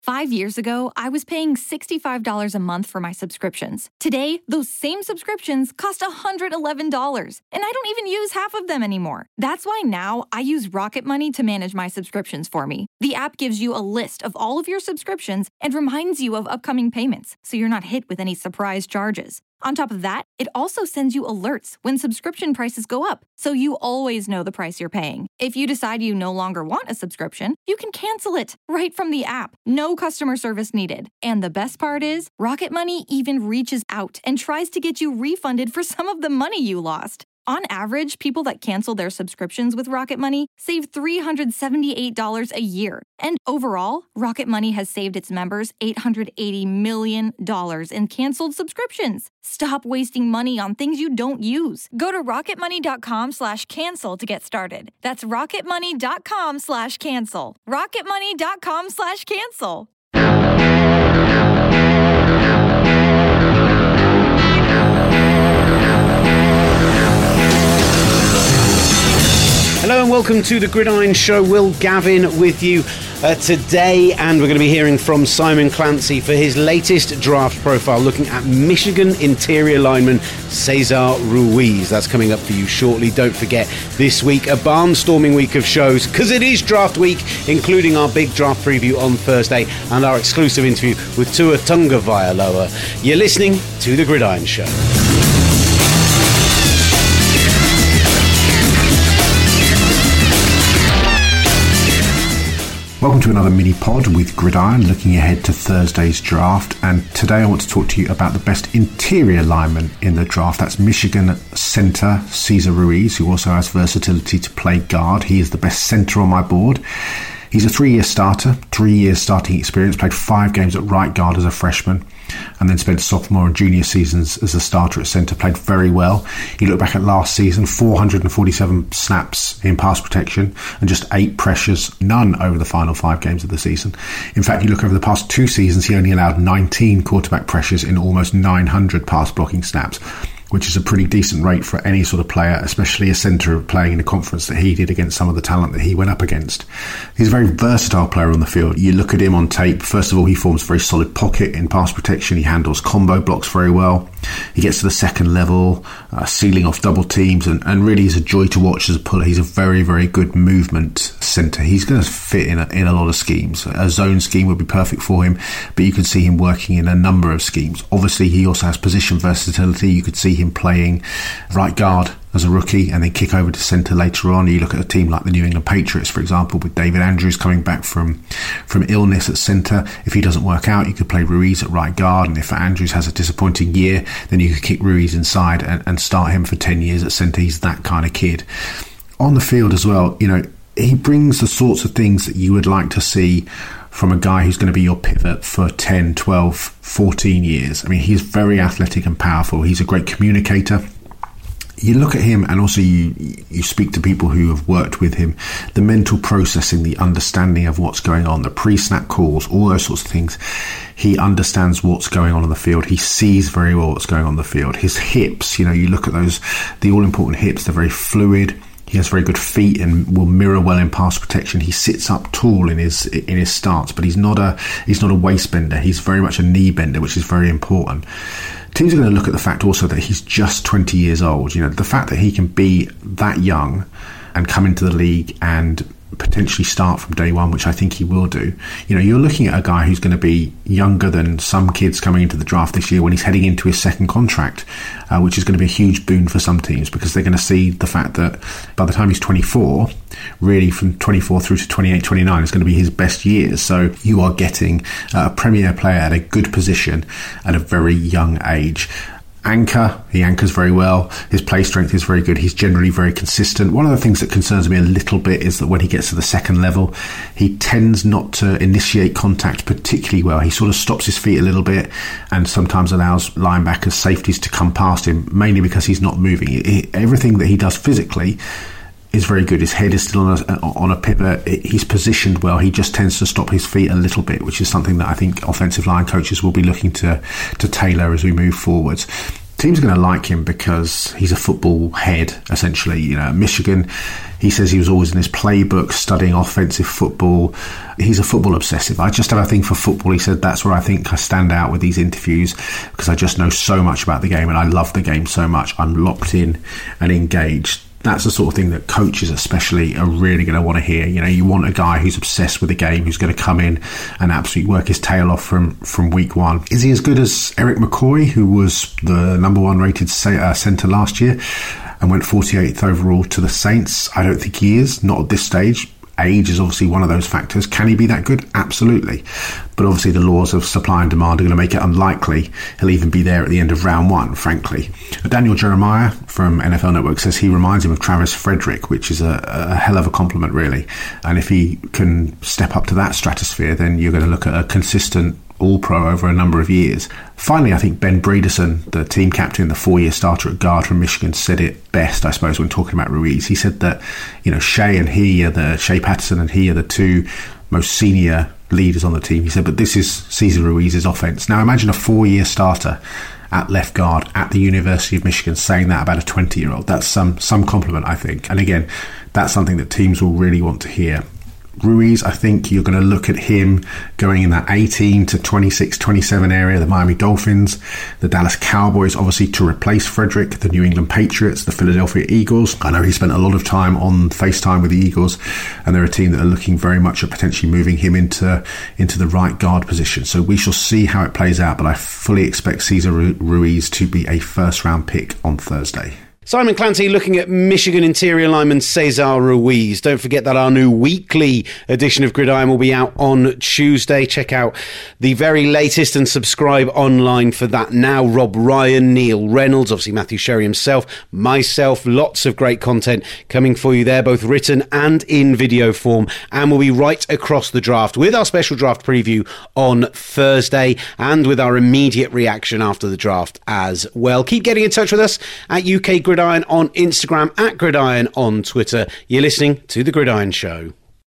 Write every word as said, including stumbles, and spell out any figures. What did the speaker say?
Five years ago, I was paying sixty-five dollars a month for my subscriptions. Today, those same subscriptions cost one hundred eleven dollars, and I don't even use half of them anymore. That's why now I use Rocket Money to manage my subscriptions for me. The app gives you a list of all of your subscriptions and reminds you of upcoming payments, so you're not hit with any surprise charges. On top of that, it also sends you alerts when subscription prices go up, so you always know the price you're paying. If you decide you no longer want a subscription, you can cancel it right from the app. No customer service needed. And the best part is, Rocket Money even reaches out and tries to get you refunded for some of the money you lost. On average, people that cancel their subscriptions with Rocket Money save three hundred seventy-eight dollars a year. And overall, Rocket Money has saved its members eight hundred eighty million dollars in canceled subscriptions. Stop wasting money on things you don't use. Go to rocketmoney.com slash cancel to get started. That's rocketmoney.com slash cancel. rocketmoney.com slash cancel. Hello and welcome to the Gridiron Show. Will Gavin with you uh, today, and we're going to be hearing from Simon Clancy for his latest draft profile looking at Michigan interior lineman Cesar Ruiz. That's coming up for you shortly. Don't forget, this week a barnstorming week of shows because it is draft week, including our big draft preview on Thursday and our exclusive interview with Tua Tagovailoa. You're listening to the Gridiron Show. Welcome to another mini pod with Gridiron, looking ahead to Thursday's draft. And today I want to talk to you about the best interior lineman in the draft. That's Michigan center Cesar Ruiz, who also has versatility to play guard. He is the best center on my board. He's a three-year starter, three years starting experience, played five games at right guard as a freshman, and then spent sophomore and junior seasons as a starter at centre, played very well. You look back at last season, four hundred forty-seven snaps in pass protection and just eight pressures, none over the final five games of the season. In fact, you look over the past two seasons, he only allowed nineteen quarterback pressures in almost nine hundred pass blocking snaps, which is a pretty decent rate for any sort of player, especially a centre playing in a conference that he did against some of the talent that he went up against. He's a very versatile player on the field. You look at him on tape, first of all, he forms a very solid pocket in pass protection. He handles combo blocks very well. He gets to the second level, uh, sealing off double teams, and, and really is a joy to watch as a puller. He's a very, very good movement centre. He's going to fit in a, in a lot of schemes. A zone scheme would be perfect for him, but you can see him working in a number of schemes. Obviously, he also has position versatility. You could see him playing right guard as a rookie and then kick over to centre later on. You look at a team like the New England Patriots, for example, with David Andrews coming back from from illness at centre. If he doesn't work out, you could play Ruiz at right guard, and if Andrews has a disappointing year, then you could kick Ruiz inside and, and start him for ten years at centre. He's that kind of kid. On the field as well, you know, he brings the sorts of things that you would like to see from a guy who's going to be your pivot for ten, twelve, fourteen years. I mean, he's very athletic and powerful. He's a great communicator. You look at him, and also you you speak to people who have worked with him, the mental processing, the understanding of what's going on, the pre-snap calls, all those sorts of things. He understands what's going on in the field. He sees very well what's going on in the field. His hips, you know, you look at those, the all-important hips, they're very fluid. He has very good feet and will mirror well in pass protection. He sits up tall in his in his starts, but he's not a he's not a waist bender. He's very much a knee bender, which is very important. Teams are going to look at the fact also that he's just twenty years old. You know, the fact that he can be that young and come into the league and potentially start from day one, which I think he will do. You know, you're looking at a guy who's going to be younger than some kids coming into the draft this year when he's heading into his second contract, uh, which is going to be a huge boon for some teams because they're going to see the fact that by the time he's twenty-four, really from twenty-four through to twenty-eight, twenty-nine is going to be his best years. So you are getting a premier player at a good position at a very young age. Anchor, he anchors very well. His play strength is very good. He's generally very consistent. One of the things that concerns me a little bit is that when he gets to the second level, he tends not to initiate contact particularly well. He sort of stops his feet a little bit and sometimes allows linebackers, safeties to come past him, mainly because he's not moving. He, everything that he does physically is very good. His head is still on a, on a pivot. He's positioned well. He just tends to stop his feet a little bit, which is something that I think offensive line coaches will be looking to to tailor as we move forwards. teams are going to like him because he's a football head, essentially. You know, Michigan, he says he was always in his playbook studying offensive football. He's a football obsessive. I just have a thing for football. He said that's where I think I stand out with these interviews, because I just know so much about the game and I love the game so much. I'm locked in and engaged. That's the sort of thing that coaches especially are really going to want to hear. You know, you want a guy who's obsessed with the game, who's going to come in and absolutely work his tail off from, from week one. Is he as good as Eric McCoy, who was the number one rated uh, centre last year and went forty-eighth overall to the Saints? I don't think he is, not at this stage. Age is obviously one of those factors. Can he be that good? Absolutely. But obviously the laws of supply and demand are going to make it unlikely he'll even be there at the end of round one, frankly. Daniel Jeremiah from N F L Network says he reminds him of Travis Frederick, which is a, a hell of a compliment, really. And if he can step up to that stratosphere, then you're going to look at a consistent All-Pro over a number of years. Finally, I think Ben Bredeson, the team captain, the four-year starter at guard from Michigan, said it best, I suppose, when talking about Ruiz. He said that, you know, Shea and he are the Shea Patterson and he are the two most senior leaders on the team. He said, but this is Cesar Ruiz's offense. Now, imagine a four-year starter at left guard at the University of Michigan saying that about a twenty-year-old. That's some some compliment, I think. And again, that's something that teams will really want to hear. Ruiz, I think you're going to look at him going in that eighteen to twenty-six, twenty-seven area. The Miami Dolphins, the Dallas Cowboys, obviously to replace Frederick, the New England Patriots, the Philadelphia Eagles. I know he spent a lot of time on FaceTime with the Eagles, and they're a team that are looking very much at potentially moving him into, into the right guard position. So we shall see how it plays out, but I fully expect Cesar Ruiz to be a first round pick on Thursday. Simon Clancy looking at Michigan interior lineman Cesar Ruiz. Don't forget that our new weekly edition of Gridiron will be out on Tuesday. Check out the very latest and subscribe online for that now. Rob Ryan, Neil Reynolds, obviously Matthew Sherry himself, myself, lots of great content coming for you there, both written and in video form. And we'll be right across the draft with our special draft preview on Thursday and with our immediate reaction after the draft as well. Keep getting in touch with us at U K Gridiron on Instagram, at Gridiron on Twitter. You're listening to The Gridiron Show.